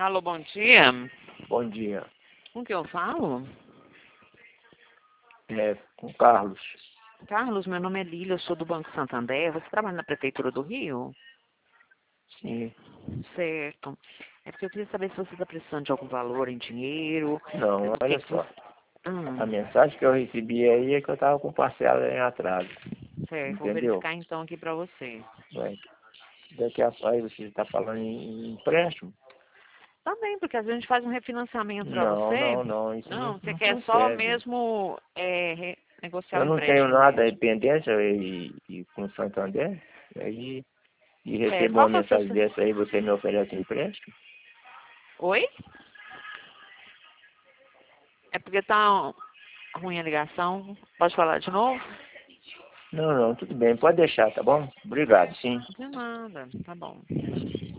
Alô, bom dia. Bom dia. Com que eu falo? Com Carlos. Carlos, meu nome é Lília, eu sou do Banco Santander. Você trabalha na Prefeitura do Rio? Sim. Certo. É porque eu queria saber se você está precisando de algum valor em dinheiro. Não, O que olha que só. você... A mensagem que eu recebi aí é que eu estava com parcela em atraso. Certo, vou Entendeu? verificar então aqui para você. Ué, daqui a pouco aí você está falando em empréstimo? Também, porque às vezes a gente faz um refinanciamento para Não, você. não, não. Isso Não, você não quer só procede. mesmo negociar Eu o não tenho empréstimo nada mesmo. em pendência e com Santander. Aí, e Certo. recebo uma Qual que é o seu... mensagem dessa aí, você me oferece empréstimo? Oi? É porque tá ruim a ligação. Pode falar de novo? Não, não, tudo bem. Pode deixar, tá bom? Obrigado, sim. De nada, tá bom.